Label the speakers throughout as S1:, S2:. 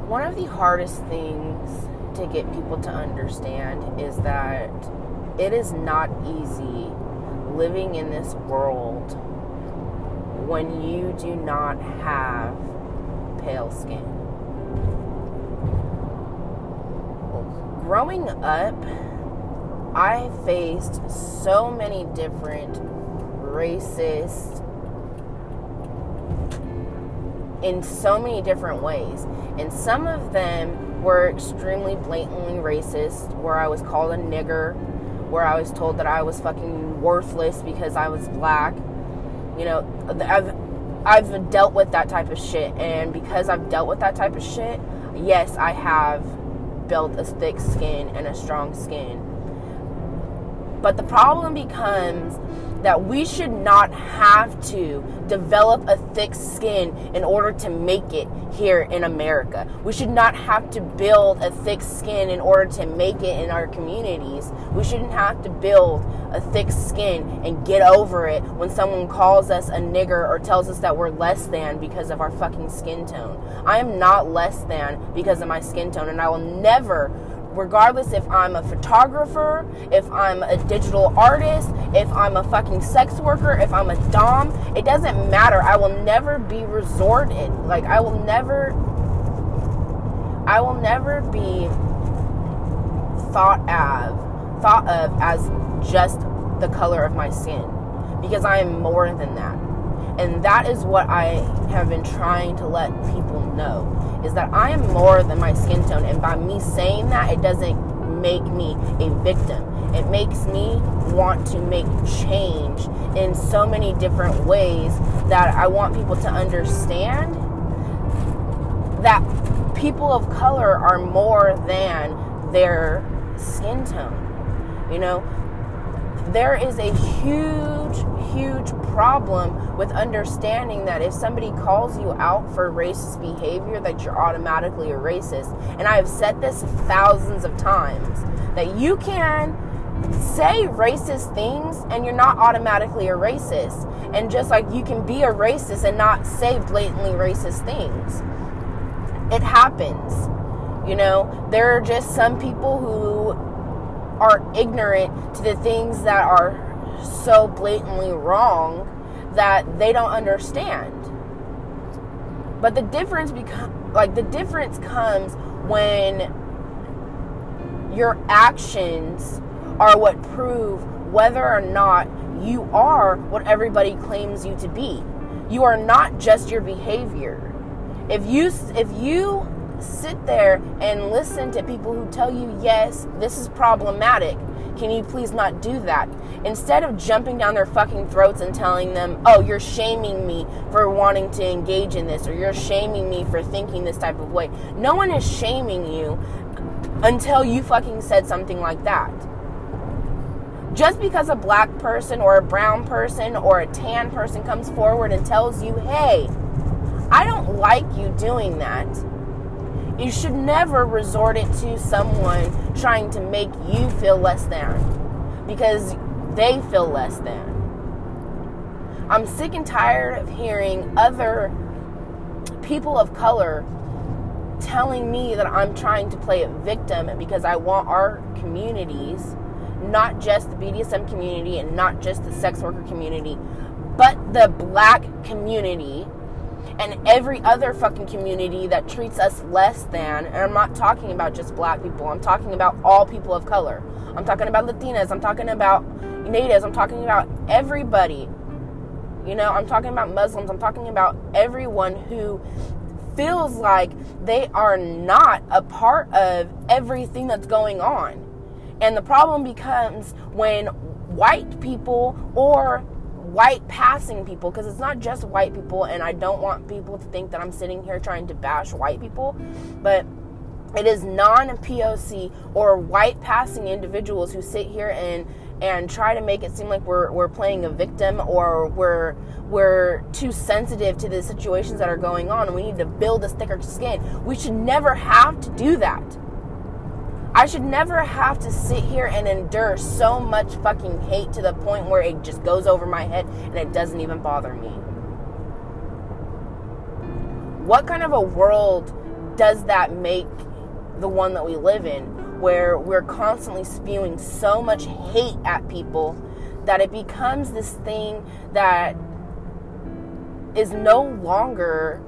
S1: One of the hardest things to get people to understand is that it is not easy living in this world when you do not have pale skin. Growing up, I faced so many different racist in so many different ways. And some of them were extremely blatantly racist, where I was called a nigger, where I was told that I was fucking worthless because I was black. You know, I've dealt with that type of shit. And because I've dealt with that type of shit, yes, I have built a thick skin and a strong skin. But the problem becomes that we should not have to develop a thick skin in order to make it here in America. We should not have to build a thick skin in order to make it in our communities. We shouldn't have to build a thick skin and get over it when someone calls us a nigger or tells us that we're less than because of our fucking skin tone. I am not less than because of my skin tone, and I will never, regardless if I'm a photographer, if I'm a digital artist, if I'm a fucking sex worker, if I'm a dom, it doesn't matter. I will never be resorted. Like, I will never be thought of as just the color of my skin, because I am more than that. And that is what I have been trying to let people know, is that I am more than my skin tone. And by me saying that, it doesn't make me a victim. It makes me want to make change in so many different ways, that I want people to understand that people of color are more than their skin tone. You know, there is a huge problem with understanding that if somebody calls you out for racist behavior, that you're automatically a racist. And I have said this thousands of times, that you can say racist things and you're not automatically a racist. And just like you can be a racist and not say blatantly racist things. It happens. You know, there are just some people who are ignorant to the things that are so blatantly wrong that they don't understand. But the difference comes when your actions are what prove whether or not you are what everybody claims you to be. You are not just your behavior. If you sit there and listen to people who tell you, yes, this is problematic, can you please not do that? Instead of jumping down their fucking throats and telling them, oh, you're shaming me for wanting to engage in this, or you're shaming me for thinking this type of way. No one is shaming you until you fucking said something like that. Just because a black person or a brown person or a tan person comes forward and tells you, hey, I don't like you doing that, you should never resort it to someone trying to make you feel less than, because they feel less than. I'm sick and tired of hearing other people of color telling me that I'm trying to play a victim because I want our communities, not just the BDSM community and not just the sex worker community, but the black community and every other fucking community that treats us less than. And I'm not talking about just black people. I'm talking about all people of color. I'm talking about Latinas. I'm talking about natives. I'm talking about everybody. You know, I'm talking about Muslims. I'm talking about everyone who feels like they are not a part of everything that's going on. And the problem becomes when white people or white passing people, because it's not just white people, and I don't want people to think that I'm sitting here trying to bash white people, but it is non-POC or white passing individuals who sit here and try to make it seem like we're playing a victim, or we're too sensitive to the situations that are going on and we need to build a thicker skin. We should never have to do that. I should never have to sit here and endure so much fucking hate to the point where it just goes over my head and it doesn't even bother me. What kind of a world does that make the one that we live in, where we're constantly spewing so much hate at people that it becomes this thing that is no longer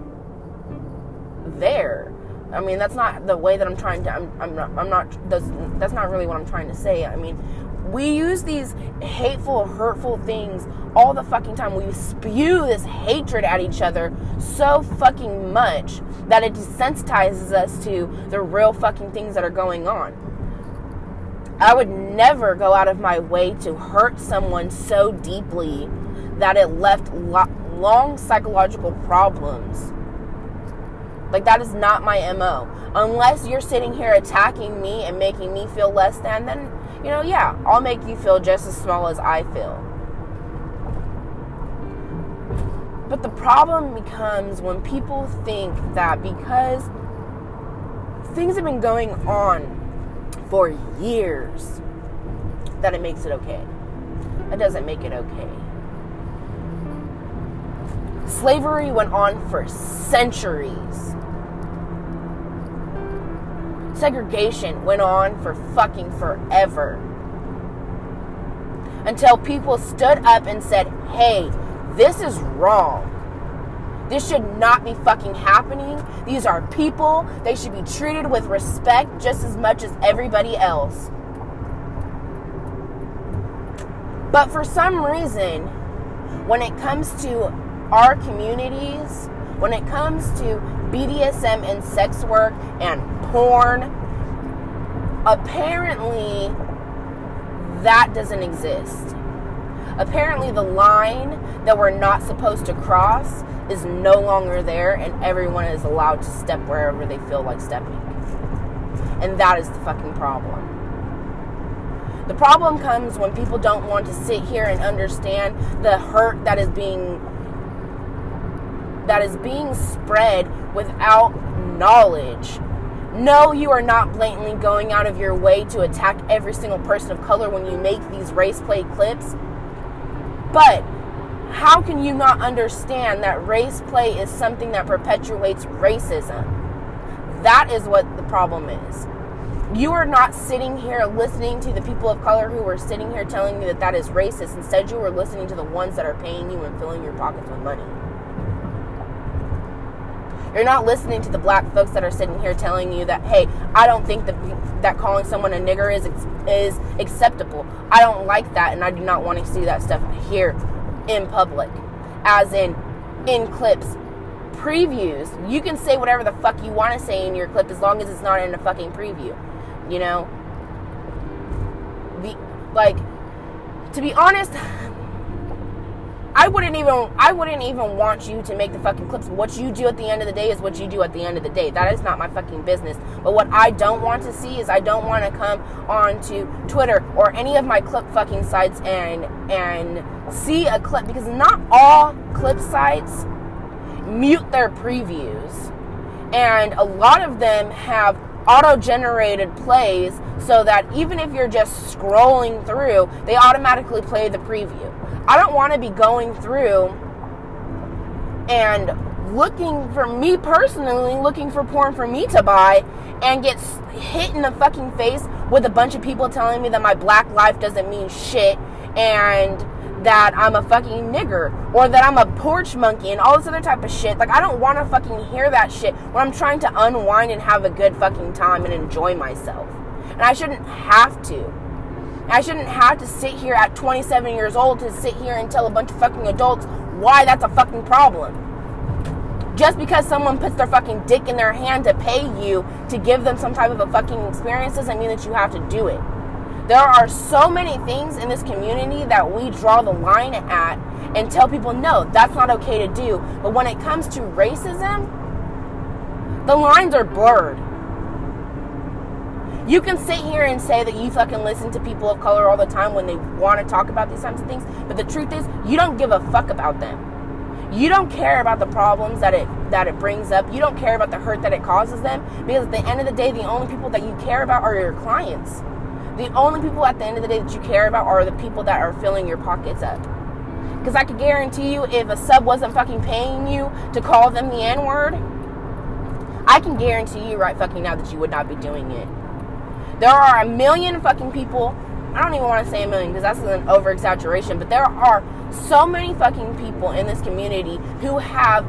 S1: there. I mean, that's not the way that I'm trying to, that's not really what I'm trying to say. I mean, we use these hateful, hurtful things all the fucking time. We spew this hatred at each other so fucking much that it desensitizes us to the real fucking things that are going on. I would never go out of my way to hurt someone so deeply that it left long psychological problems. Like, that is not my MO. Unless you're sitting here attacking me and making me feel less than, then, you know, yeah, I'll make you feel just as small as I feel. But the problem becomes when people think that because things have been going on for years, that it makes it okay. It doesn't make it okay. Slavery went on for centuries. Segregation went on for fucking forever. Until people stood up and said, hey, this is wrong. This should not be fucking happening. These are people. They should be treated with respect just as much as everybody else. But for some reason, when it comes to our communities, when it comes to BDSM and sex work and porn, apparently that doesn't exist. Apparently the line that we're not supposed to cross is no longer there, and everyone is allowed to step wherever they feel like stepping. And that is the fucking problem. The problem comes when people don't want to sit here and understand the hurt that is being spread without knowledge. No, you are not blatantly going out of your way to attack every single person of color when you make these race play clips. But how can you not understand that race play is something that perpetuates racism? That is what the problem is. You are not sitting here listening to the people of color who are sitting here telling you that that is racist. Instead, you are listening to the ones that are paying you and filling your pockets with money. You're not listening to the black folks that are sitting here telling you that, hey, I don't think that calling someone a nigger is acceptable. I don't like that, and I do not want to see that stuff here in public. As in clips, previews. You can say whatever the fuck you want to say in your clip as long as it's not in a fucking preview. You know? To be honest, I wouldn't even want you to make the fucking clips. What you do at the end of the day is what you do at the end of the day. That is not my fucking business. But what I don't want to see is I don't want to come onto Twitter or any of my clip fucking sites and see a clip, because not all clip sites mute their previews. And a lot of them have auto-generated plays so that even if you're just scrolling through, they automatically play the preview. I don't want to be going through and looking for porn for me to buy and get hit in the fucking face with a bunch of people telling me that my black life doesn't mean shit and that I'm a fucking nigger or that I'm a porch monkey and all this other type of shit. Like, I don't want to fucking hear that shit when I'm trying to unwind and have a good fucking time and enjoy myself. And I shouldn't have to. I shouldn't have to sit here at 27 years old to sit here and tell a bunch of fucking adults why that's a fucking problem. Just because someone puts their fucking dick in their hand to pay you to give them some type of a fucking experience doesn't mean that you have to do it. There are so many things in this community that we draw the line at and tell people, no, that's not okay to do. But when it comes to racism, the lines are blurred. You can sit here and say that you fucking listen to people of color all the time when they want to talk about these types of things, but the truth is, you don't give a fuck about them. You don't care about the problems that it brings up. You don't care about the hurt that it causes them, because at the end of the day, the only people that you care about are your clients. The only people at the end of the day that you care about are the people that are filling your pockets up. Because I could guarantee you, if a sub wasn't fucking paying you to call them the N-word, I can guarantee you right fucking now that you would not be doing it. There are a million fucking people. I don't even want to say a million because that's an over-exaggeration, but there are so many fucking people in this community who have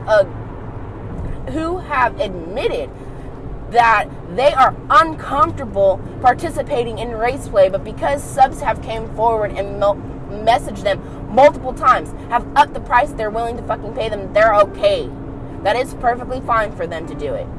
S1: admitted that they are uncomfortable participating in race play, but because subs have came forward and messaged them multiple times, have upped the price they're willing to fucking pay them, they're okay. That is perfectly fine for them to do it.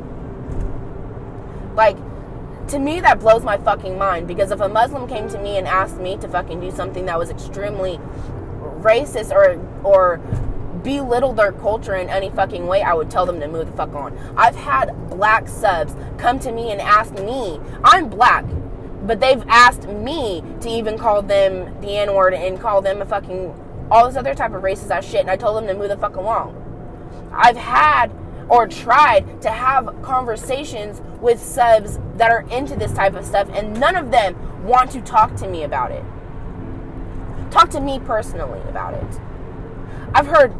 S1: Like, to me, that blows my fucking mind, because if a Muslim came to me and asked me to fucking do something that was extremely racist or belittle their culture in any fucking way, I would tell them to move the fuck on. I've had black subs come to me and ask me, I'm black, but they've asked me to even call them the N-word and call them a fucking, all this other type of racist ass shit, and I told them to move the fuck along. I've had or tried to have conversations with subs that are into this type of stuff, and none of them want to talk to me about it. Talk to me personally about it. I've heard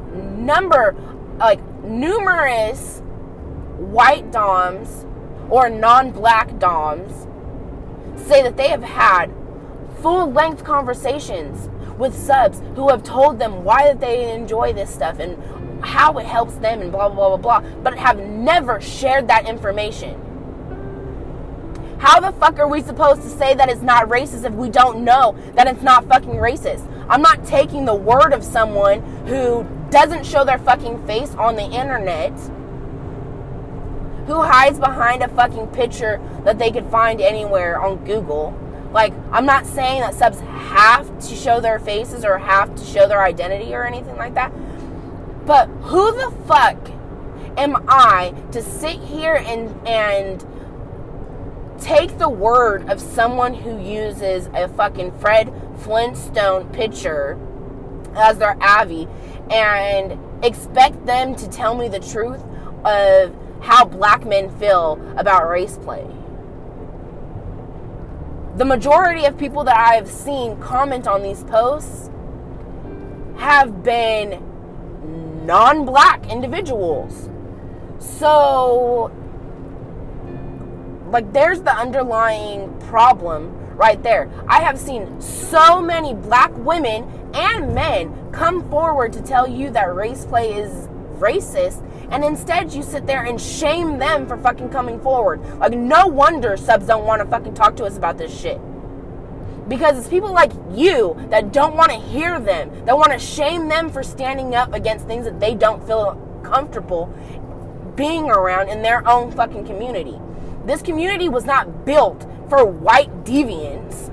S1: numerous white doms or non-black doms say that they have had full-length conversations with subs who have told them why that they enjoy this stuff and how it helps them and blah, blah, blah, blah, but have never shared that information. How the fuck are we supposed to say that it's not racist if we don't know that it's not fucking racist? I'm not taking the word of someone who doesn't show their fucking face on the internet, who hides behind a fucking picture that they could find anywhere on Google. Like, I'm not saying that subs have to show their faces or have to show their identity or anything like that. But who the fuck am I to sit here and take the word of someone who uses a fucking Fred Flintstone picture as their Avi and expect them to tell me the truth of how black men feel about race play? The majority of people that I have seen comment on these posts have been non-black individuals. So, like, there's the underlying problem right there. I have seen so many black women and men come forward to tell you that race play is racist, and instead you sit there and shame them for fucking coming forward. Like, no wonder subs don't want to fucking talk to us about this shit. Because it's people like you that don't want to hear them, that want to shame them for standing up against things that they don't feel comfortable being around in their own fucking community. This community was not built for white deviants.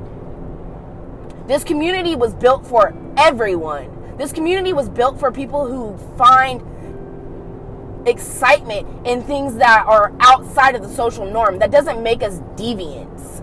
S1: This community was built for everyone. This community was built for people who find excitement in things that are outside of the social norm. That doesn't make us deviants.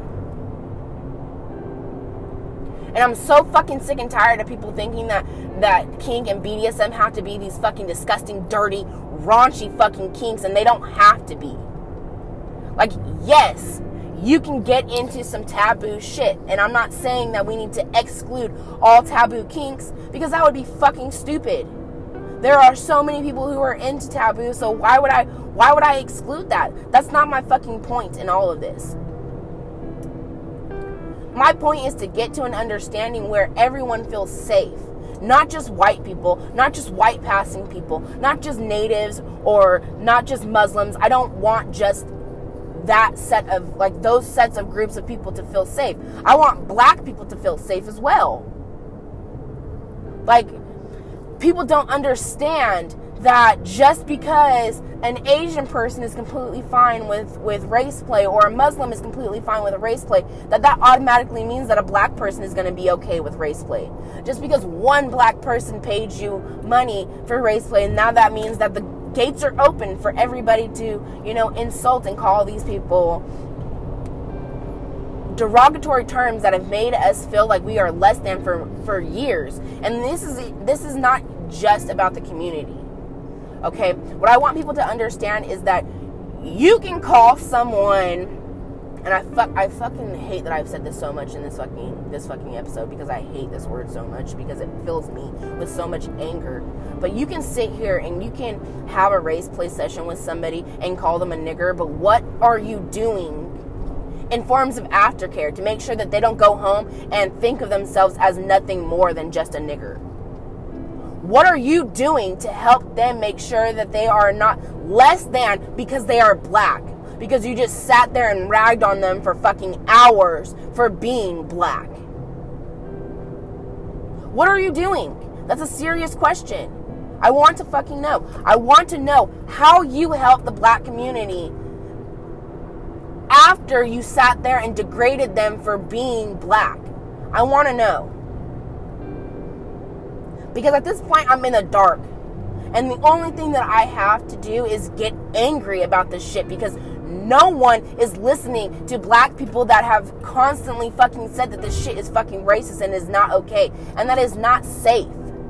S1: And I'm so fucking sick and tired of people thinking that kink and BDSM have to be these fucking disgusting, dirty, raunchy fucking kinks, and they don't have to be. Like, yes, you can get into some taboo shit, and I'm not saying that we need to exclude all taboo kinks, because that would be fucking stupid. There are so many people who are into taboo, so why would I exclude that? That's not my fucking point in all of this. My point is to get to an understanding where everyone feels safe. Not just white people, not just white passing people, not just natives or not just Muslims. I don't want just that set of, like, those sets of groups of people to feel safe. I want black people to feel safe as well. Like, people don't understand that just because an Asian person is completely fine with race play, or a Muslim is completely fine with race play, that automatically means that a black person is going to be okay with race play. Just because one black person paid you money for race play, and now that means that the gates are open for everybody to, insult and call these people derogatory terms that have made us feel like we are less than for years. And this is not just about the community. Okay, what I want people to understand is that you can call someone And I fucking hate that I've said this so much in this fucking episode, because I hate this word so much, because it fills me with so much anger. But you can sit here and you can have a race play session with somebody and call them a nigger, but what are you doing in forms of aftercare to make sure that they don't go home and think of themselves as nothing more than just a nigger? What are you doing to help them make sure that they are not less than because they are black? Because you just sat there and ragged on them for fucking hours for being black. What are you doing? That's a serious question. I want to fucking know. I want to know how you help the black community after you sat there and degraded them for being black. I want to know. Because at this point, I'm in the dark. And the only thing that I have to do is get angry about this shit, because no one is listening to black people that have constantly fucking said that this shit is fucking racist and is not okay. And that is not safe.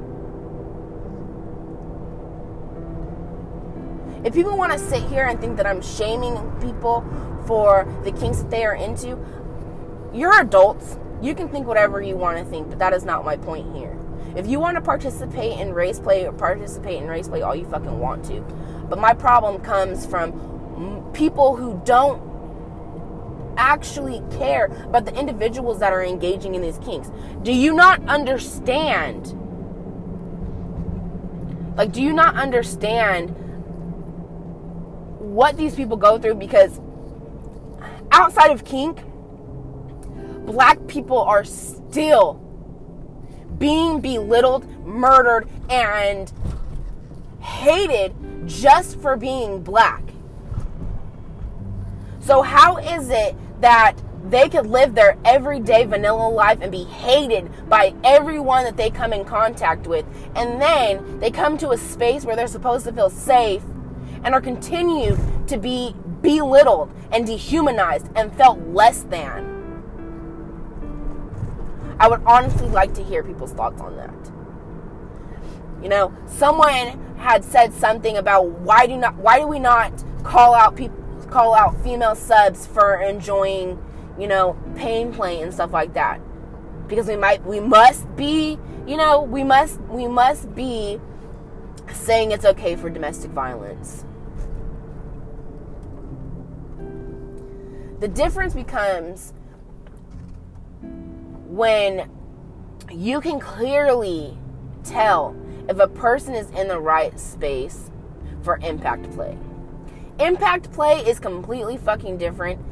S1: If people want to sit here and think that I'm shaming people for the kinks that they are into, you're adults. You can think whatever you want to think, but that is not my point here. If you want to participate in race play all you fucking want to. But my problem comes from people who don't actually care about the individuals that are engaging in these kinks. Do you not understand? Do you not understand what these people go through? Because outside of kink, black people are still being belittled, murdered, and hated just for being black. So how is it that they could live their everyday vanilla life and be hated by everyone that they come in contact with, and then they come to a space where they're supposed to feel safe and are continued to be belittled and dehumanized and felt less than? I would honestly like to hear people's thoughts on that. You know, someone had said something about why do we not call out female subs for enjoying, pain play and stuff like that? Because we must be saying it's okay for domestic violence. The difference becomes when you can clearly tell if a person is in the right space for impact play. Impact play is completely fucking different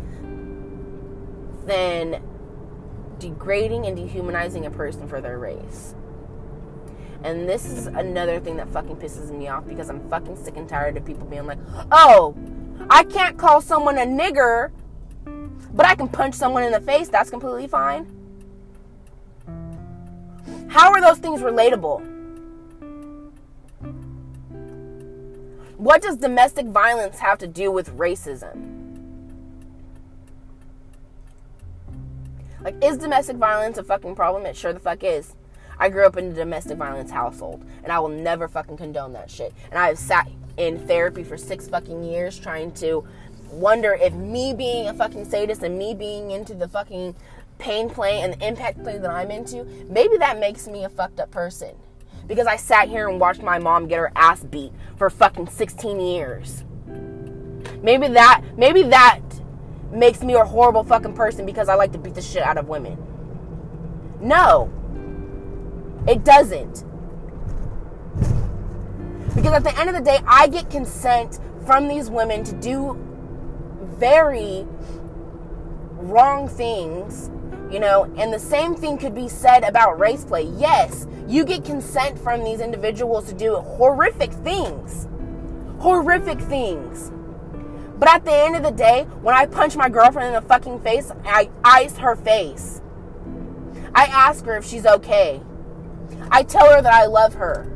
S1: than degrading and dehumanizing a person for their race. And this is another thing that fucking pisses me off, because I'm fucking sick and tired of people being like, oh, I can't call someone a nigger, but I can punch someone in the face. That's completely fine. How are those things relatable? What does domestic violence have to do with racism? Is domestic violence a fucking problem? It sure the fuck is. I grew up in a domestic violence household, and I will never fucking condone that shit. And I have sat in therapy for 6 fucking years trying to wonder if me being a fucking sadist and me being into the fucking pain play and the impact play that I'm into, maybe that makes me a fucked up person. Because I sat here and watched my mom get her ass beat for fucking 16 years. Maybe that makes me a horrible fucking person because I like to beat the shit out of women. No. It doesn't. Because at the end of the day, I get consent from these women to do very wrong things, and the same thing could be said about race play. Yes, you get consent from these individuals to do horrific things. Horrific things. But at the end of the day, when I punch my girlfriend in the fucking face, I ice her face. I ask her if she's okay. I tell her that I love her.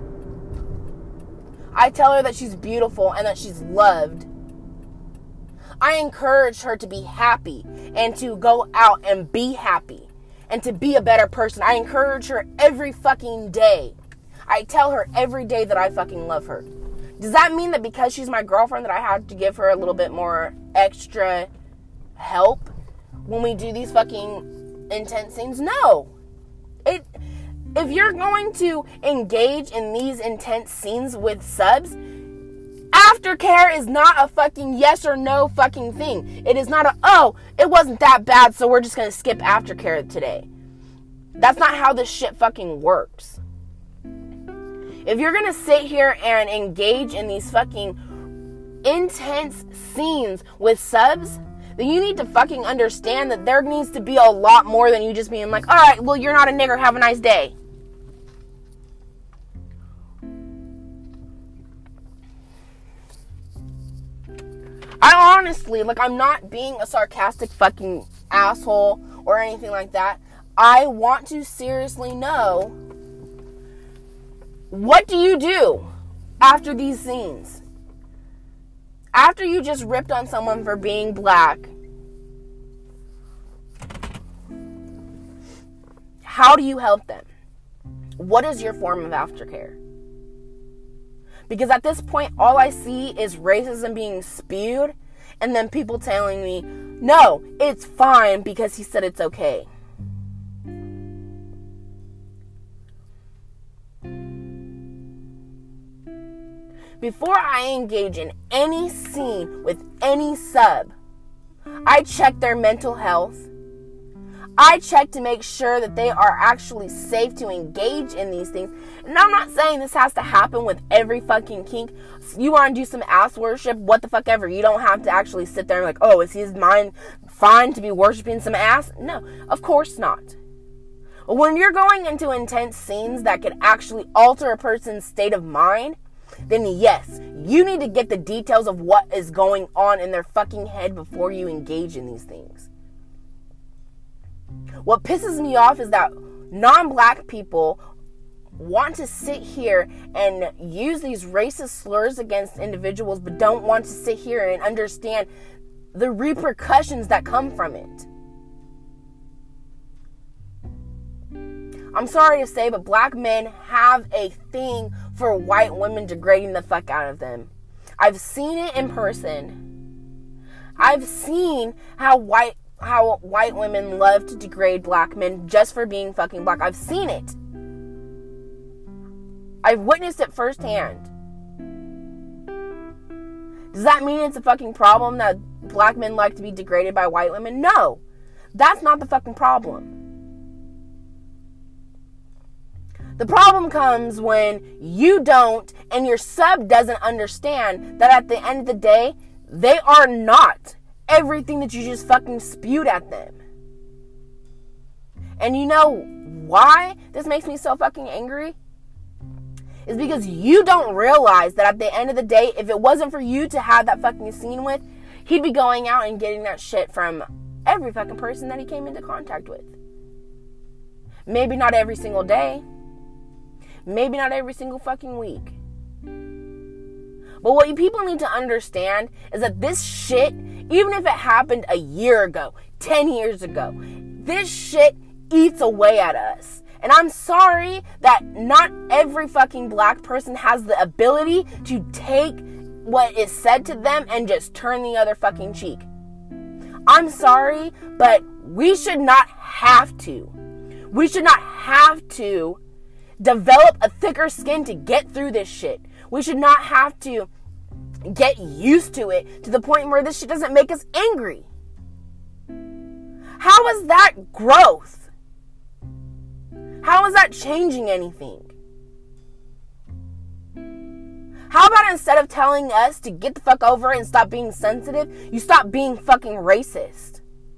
S1: I tell her that she's beautiful and that she's loved. I encourage her to be happy and to go out and be happy and to be a better person. I encourage her every fucking day. I tell her every day that I fucking love her. Does that mean that because she's my girlfriend that I have to give her a little bit more extra help when we do these fucking intense scenes? No. If you're going to engage in these intense scenes with subs, aftercare is not a fucking yes or no fucking thing. It is not a, oh, it wasn't that bad, so we're just going to skip aftercare today. That's not how this shit fucking works. If you're going to sit here and engage in these fucking intense scenes with subs, then you need to fucking understand that there needs to be a lot more than you just being like, all right, well, you're not a nigger, have a nice day. I honestly, like, I'm not being a sarcastic fucking asshole or anything like that. I want to seriously know, what do you do after these scenes? After you just ripped on someone for being black, how do you help them? What is your form of aftercare? Because at this point, all I see is racism being spewed, and then people telling me, no, it's fine because he said it's okay. Before I engage in any scene with any sub, I check their mental health. I check to make sure that they are actually safe to engage in these things. And I'm not saying this has to happen with every fucking kink. You want to do some ass worship, what the fuck ever. You don't have to actually sit there and like, oh, is his mind fine to be worshiping some ass? No, of course not. When you're going into intense scenes that could actually alter a person's state of mind, then yes, you need to get the details of what is going on in their fucking head before you engage in these things. What pisses me off is that non-black people want to sit here and use these racist slurs against individuals, but don't want to sit here and understand the repercussions that come from it. I'm sorry to say, but black men have a thing for white women degrading the fuck out of them. I've seen it in person. I've seen how white women love to degrade black men just for being fucking black. I've seen it. I've witnessed it firsthand. Does that mean it's a fucking problem that black men like to be degraded by white women? No. That's not the fucking problem. The problem comes when you don't and your sub doesn't understand that at the end of the day, they are not everything that you just fucking spewed at them. And you know why this makes me so fucking angry? Is because you don't realize that at the end of the day, if it wasn't for you to have that fucking scene with, he'd be going out and getting that shit from every fucking person that he came into contact with. Maybe not every single day. Maybe not every single fucking week. But what people need to understand is that this shit, even if it happened a year ago, 10 years ago, this shit eats away at us. And I'm sorry that not every fucking black person has the ability to take what is said to them and just turn the other fucking cheek. I'm sorry, but we should not have to. We should not have to develop a thicker skin to get through this shit. We should not have to get used to it to the point where this shit doesn't make us angry. How is that growth? How is that changing anything? How about instead of telling us to get the fuck over it and stop being sensitive, you stop being fucking racist?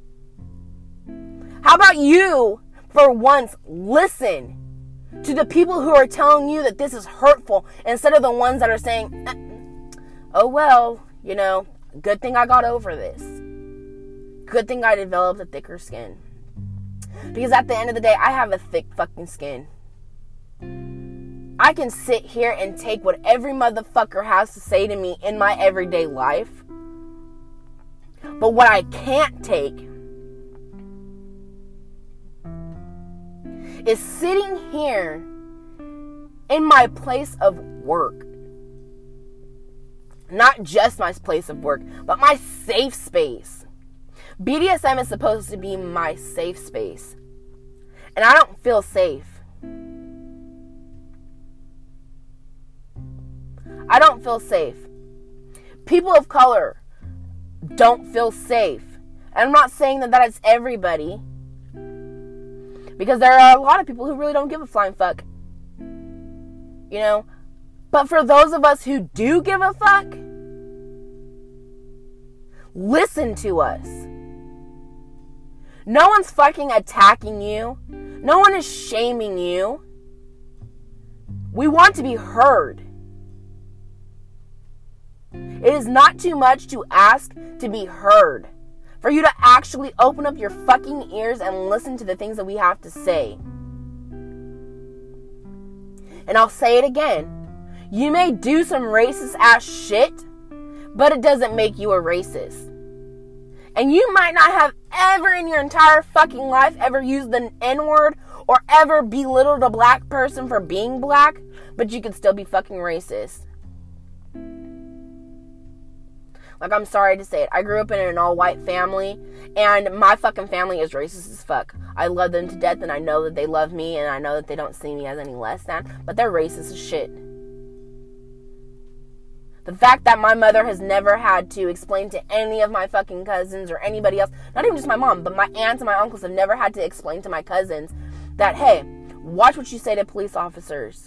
S1: How about you, for once, listen to the people who are telling you that this is hurtful instead of the ones that are saying, oh well, you know, good thing I got over this. Good thing I developed a thicker skin. Because at the end of the day, I have a thick fucking skin. I can sit here and take what every motherfucker has to say to me in my everyday life. But what I can't take is sitting here in my place of work. Not just my place of work, but my safe space. BDSM is supposed to be my safe space. And I don't feel safe. I don't feel safe. People of color don't feel safe. And I'm not saying that is everybody. Because there are a lot of people who really don't give a flying fuck. You know? But for those of us who do give a fuck, listen to us. No one's fucking attacking you. No one is shaming you. We want to be heard. It is not too much to ask to be heard. For you to actually open up your fucking ears and listen to the things that we have to say. And I'll say it again. You may do some racist ass shit, but it doesn't make you a racist. And you might not have ever in your entire fucking life ever used the N-word or ever belittled a black person for being black, but you could still be fucking racist. Like, I'm sorry to say it. I grew up in an all-white family, and my fucking family is racist as fuck. I love them to death, and I know that they love me, and I know that they don't see me as any less than, but they're racist as shit. The fact that my mother has never had to explain to any of my fucking cousins or anybody else, not even just my mom, but my aunts and my uncles have never had to explain to my cousins that, hey, watch what you say to police officers.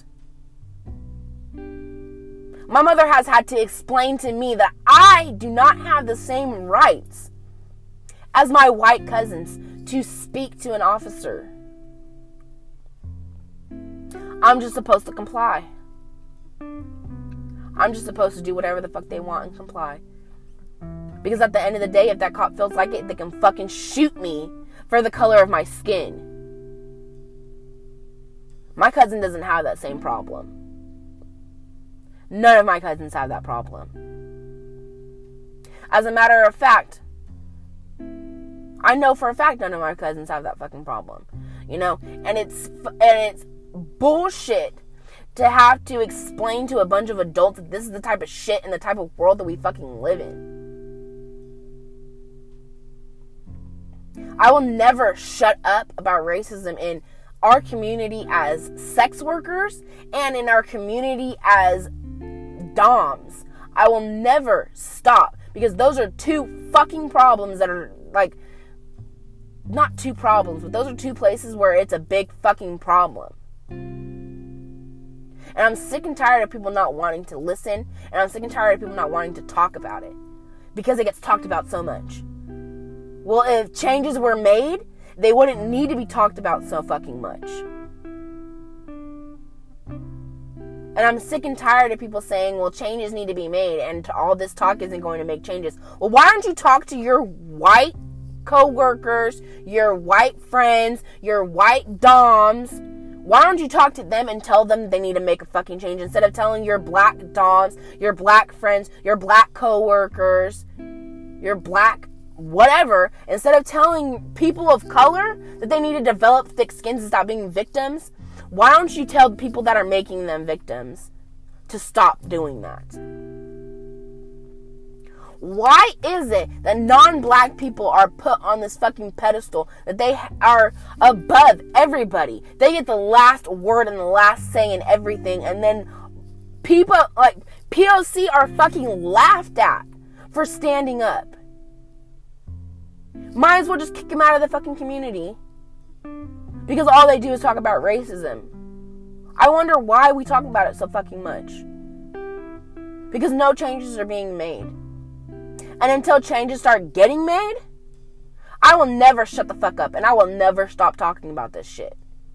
S1: My mother has had to explain to me that I do not have the same rights as my white cousins to speak to an officer. I'm just supposed to comply. I'm just supposed to do whatever the fuck they want and comply. Because at the end of the day, if that cop feels like it, they can fucking shoot me for the color of my skin. My cousin doesn't have that same problem. None of my cousins have that problem. As a matter of fact, I know for a fact none of my cousins have that fucking problem. You know? And it's bullshit to have to explain to a bunch of adults that this is the type of shit and the type of world that we fucking live in. I will never shut up about racism in our community as sex workers and in our community as doms. I will never stop, because those are two fucking problems that are like, not two problems, but those are two places where it's a big fucking problem. And I'm sick and tired of people not wanting to listen, and I'm sick and tired of people not wanting to talk about it, because it gets talked about so much. Well, if changes were made, they wouldn't need to be talked about so fucking much. And I'm sick and tired of people saying, well, changes need to be made, and all this talk isn't going to make changes. Well, why don't you talk to your white co-workers, your white friends, your white doms? Why don't you talk to them and tell them they need to make a fucking change, instead of telling your black doms, your black friends, your black co-workers, your black whatever, instead of telling people of color that they need to develop thick skins and stop being victims? Why don't you tell the people that are making them victims to stop doing that? Why is it that non-black people are put on this fucking pedestal, that they are above everybody? They get the last word and the last say in everything, and then people like POC are fucking laughed at for standing up. Might as well just kick them out of the fucking community, because all they do is talk about racism. I wonder why we talk about it so fucking much. Because no changes are being made. And until changes start getting made, I will never shut the fuck up, and I will never stop talking about this shit.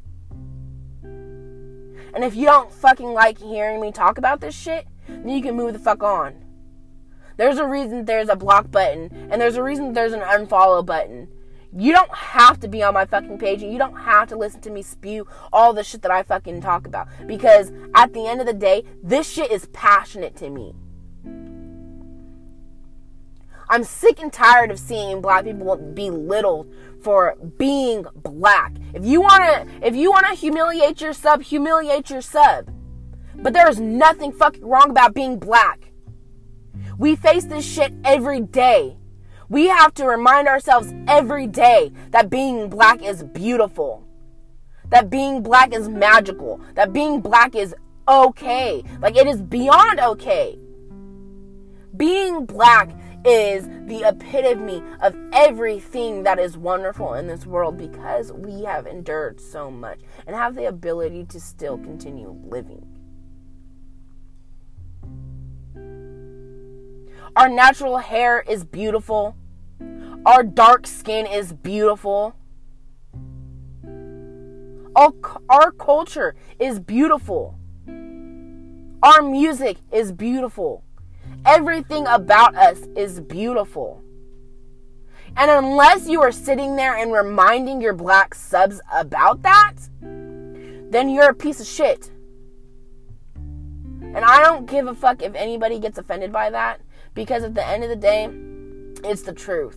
S1: And if you don't fucking like hearing me talk about this shit, then you can move the fuck on. There's a reason there's a block button, and there's a reason there's an unfollow button. You don't have to be on my fucking page, and you don't have to listen to me spew all the shit that I fucking talk about. Because at the end of the day, this shit is passionate to me. I'm sick and tired of seeing black people belittled for being black. If you wanna humiliate your sub, humiliate your sub. But there is nothing fucking wrong about being black. We face this shit every day. We have to remind ourselves every day that being black is beautiful. That being black is magical. That being black is okay. Like, it is beyond okay. Being black is the epitome of everything that is wonderful in this world, because we have endured so much and have the ability to still continue living. Our natural hair is beautiful. Our dark skin is beautiful. Our culture is beautiful. Our music is beautiful. Everything about us is beautiful. And unless you are sitting there and reminding your black subs about that, then you're a piece of shit. And I don't give a fuck if anybody gets offended by that, because at the end of the day, it's the truth.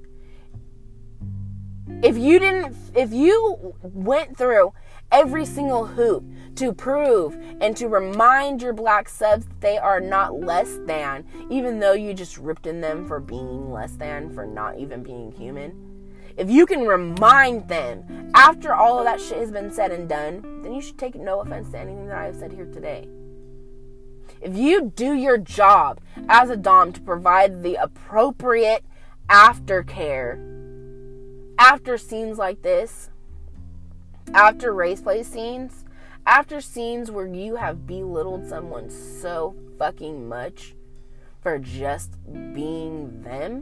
S1: If you went through every single hoop to prove and to remind your black subs that they are not less than, even though you just ripped in them for being less than, for not even being human, if you can remind them after all of that shit has been said and done, then you should take no offense to anything that I have said here today. If you do your job as a dom to provide the appropriate aftercare after scenes like this, after race play scenes, after scenes where you have belittled someone so fucking much for just being them,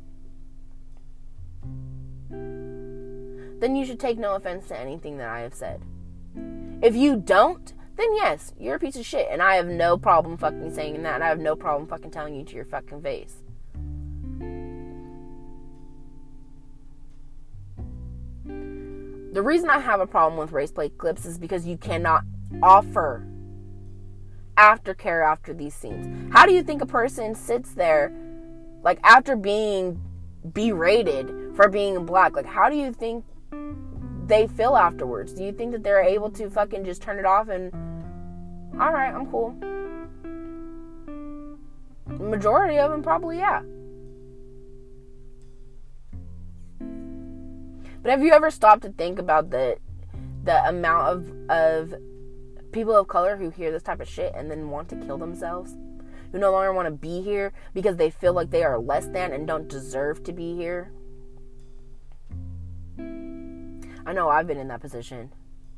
S1: then you should take no offense to anything that I have said. If you don't, then yes, you're a piece of shit, and I have no problem fucking saying that, and I have no problem fucking telling you to your fucking face. The reason I have a problem with race play clips is because you cannot offer aftercare after these scenes. How do you think a person sits there, like, after being berated for being black? Like, how do you think they feel afterwards? Do you think that they're able to fucking just turn it off and, alright, I'm cool? The majority of them probably, yeah. But have you ever stopped to think about the amount of people of color who hear this type of shit and then want to kill themselves? Who no longer want to be here because they feel like they are less than and don't deserve to be here? I know I've been in that position.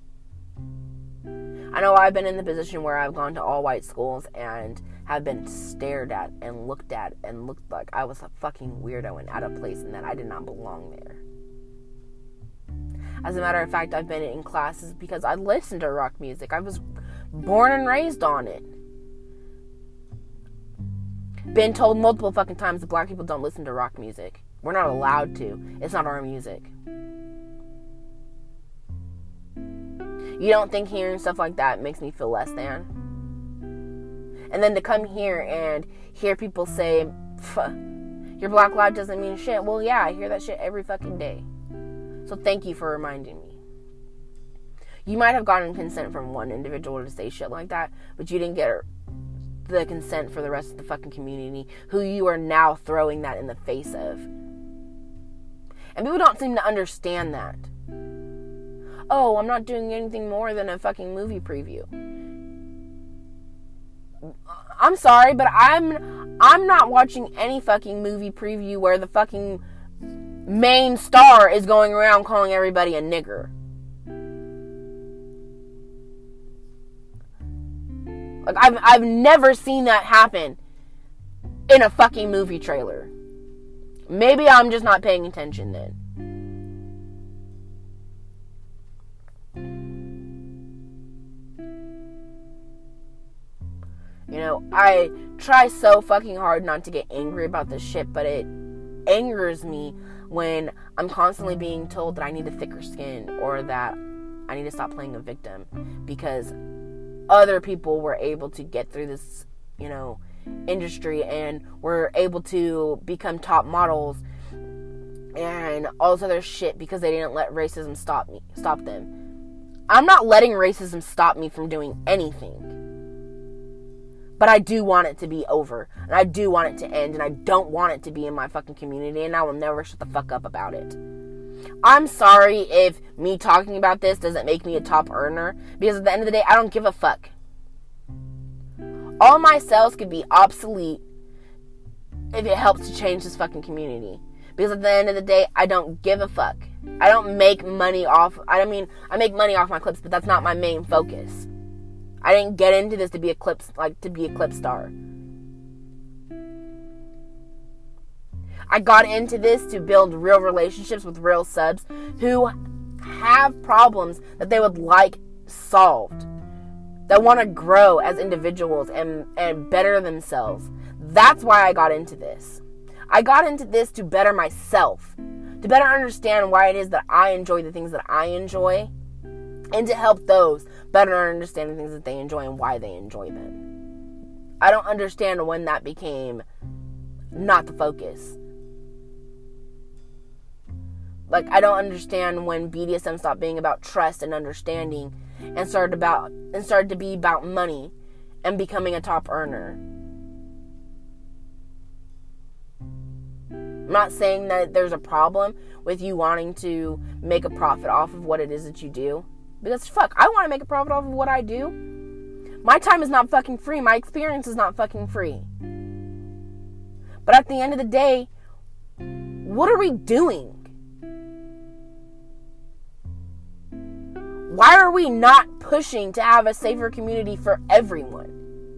S1: I know I've been in the position where I've gone to all white schools and have been stared at and looked like I was a fucking weirdo and out of place and that I did not belong there. As a matter of fact, I've been in classes because I listened to rock music. I was born and raised on it. Been told multiple fucking times that black people don't listen to rock music. We're not allowed to. It's not our music. You don't think hearing stuff like that makes me feel less than? And then to come here and hear people say, your black life doesn't mean shit. Well, yeah, I hear that shit every fucking day. So thank you for reminding me. You might have gotten consent from one individual to say shit like that, but you didn't get the consent for the rest of the fucking community, who you are now throwing that in the face of. And people don't seem to understand that. Oh, I'm not doing anything more than a fucking movie preview. I'm sorry, but I'm not watching any fucking movie preview where the fucking main star is going around calling everybody a nigger. Like, I've never seen that happen in a fucking movie trailer. Maybe I'm just not paying attention then. You know, I try so fucking hard not to get angry about this shit, but it angers me when I'm constantly being told that I need a thicker skin or that I need to stop playing a victim because other people were able to get through this, you know, industry and were able to become top models and all this other shit because they didn't let racism stop them. I'm not letting racism stop me from doing anything. But I do want it to be over. And I do want it to end. And I don't want it to be in my fucking community. And I will never shut the fuck up about it. I'm sorry if me talking about this doesn't make me a top earner. Because at the end of the day, I don't give a fuck. All my sales could be obsolete if it helps to change this fucking community. Because at the end of the day, I don't give a fuck. I don't make money off... I make money off my clips, but that's not my main focus. I didn't get into this to be a clip star. I got into this to build real relationships with real subs who have problems that they would like solved. That want to grow as individuals and better themselves. That's why I got into this. I got into this to better myself. To better understand why it is that I enjoy the things that I enjoy. And to help those better understand the things that they enjoy and why they enjoy them. I don't understand when that became not the focus. Like, I don't understand when BDSM stopped being about trust and understanding and started to be about money and becoming a top earner. I'm not saying that there's a problem with you wanting to make a profit off of what it is that you do. Because fuck, I want to make a profit off of what I do. My time is not fucking free. My experience is not fucking free. But at the end of the day, what are we doing? Why are we not pushing to have a safer community for everyone?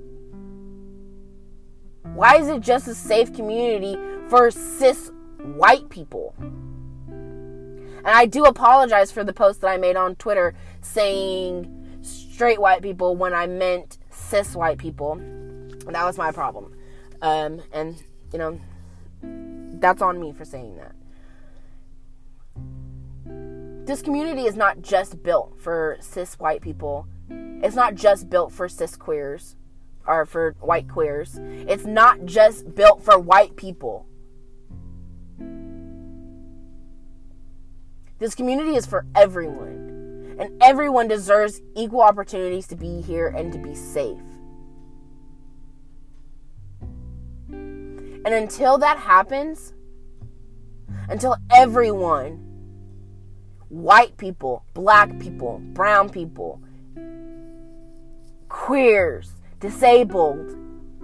S1: Why is it just a safe community for cis white people? And I do apologize for the post that I made on Twitter saying straight white people when I meant cis white people. And that was my problem. And, you know, that's on me for saying that. This community is not just built for cis white people. It's not just built for cis queers or for white queers. It's not just built for white people. This community is for everyone. And everyone deserves equal opportunities to be here and to be safe. And until that happens, until everyone, white people, black people, brown people, queers, disabled,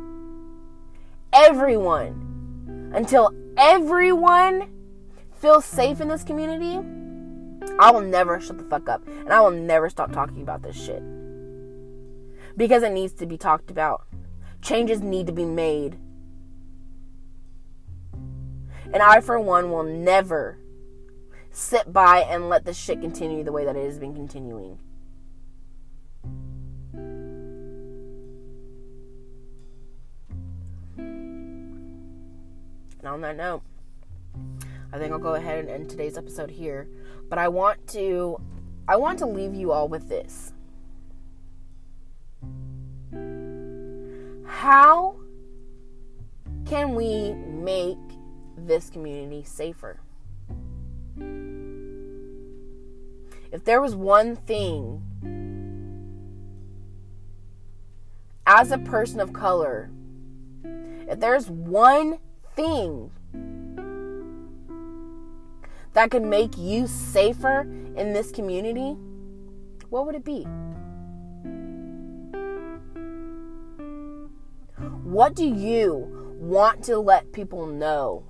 S1: everyone, until everyone feels safe in this community, I will never shut the fuck up. And I will never stop talking about this shit. Because it needs to be talked about. Changes need to be made. And I, for one, will never sit by and let this shit continue the way that it has been continuing. And on that note, I think I'll go ahead and end today's episode here. But I want to leave you all with this. How can we make this community safer? If there was one thing, as a person of color, if there's one thing that could make you safer in this community, what would it be? What do you want to let people know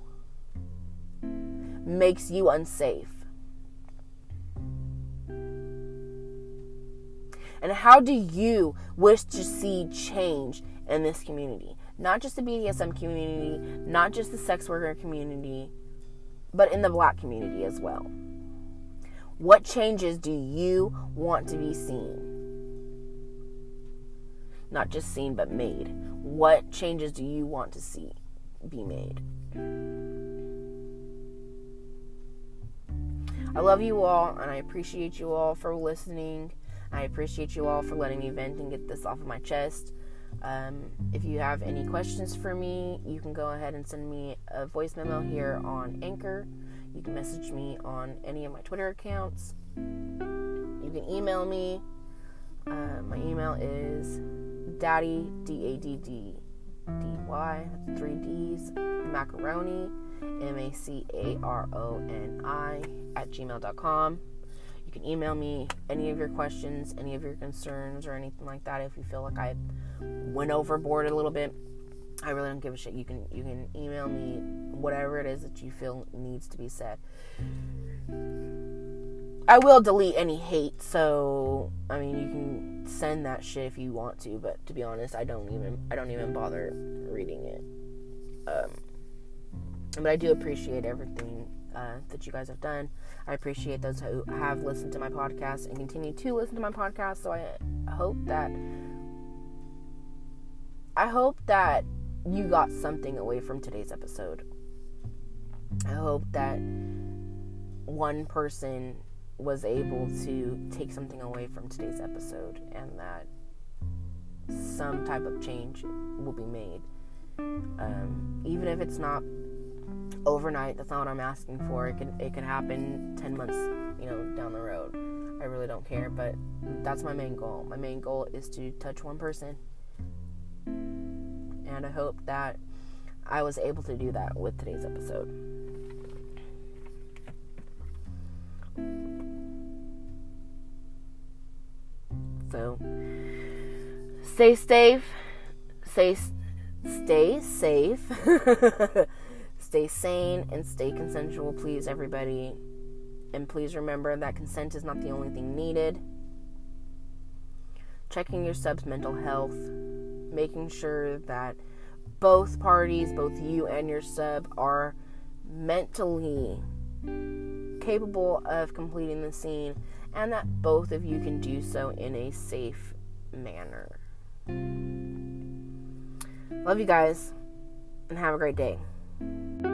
S1: makes you unsafe? And how do you wish to see change in this community? Not just the BDSM community, not just the sex worker community, but in the black community as well. What changes do you want to be seen? Not just seen, but made. What changes do you want to see be made? I love you all, and I appreciate you all for listening. I appreciate you all for letting me vent and get this off of my chest. If you have any questions for me, you can go ahead and send me a voice memo here on Anchor. You can message me on any of my Twitter accounts. You can email me. My email is Daddy, DADDDY, that's 3 D's, Macaroni, MACARONI @gmail.com. You can email me any of your questions, any of your concerns, or anything like that. If you feel like I went overboard a little bit, I really don't give a shit. You can email me whatever it is that you feel needs to be said. I will delete any hate, so I mean you can send that shit if you want to, but to be honest, I don't even bother reading it. But I do appreciate everything that you guys have done. I appreciate those who have listened to my podcast and continue to listen to my podcast. So I hope that you got something away from today's episode. I hope that one person was able to take something away from today's episode, and that some type of change will be made. Even if it's not overnight, that's not what I'm asking for. It can happen 10 months, down the road. I really don't care, but that's my main goal. My main goal is to touch one person, and I hope that I was able to do that with today's episode. So, stay safe, stay safe, stay sane, and stay consensual, please, everybody. And please remember that consent is not the only thing needed. Checking your sub's mental health, making sure that both parties, both you and your sub, are mentally capable of completing the scene, and that both of you can do so in a safe manner. Love you guys, and have a great day.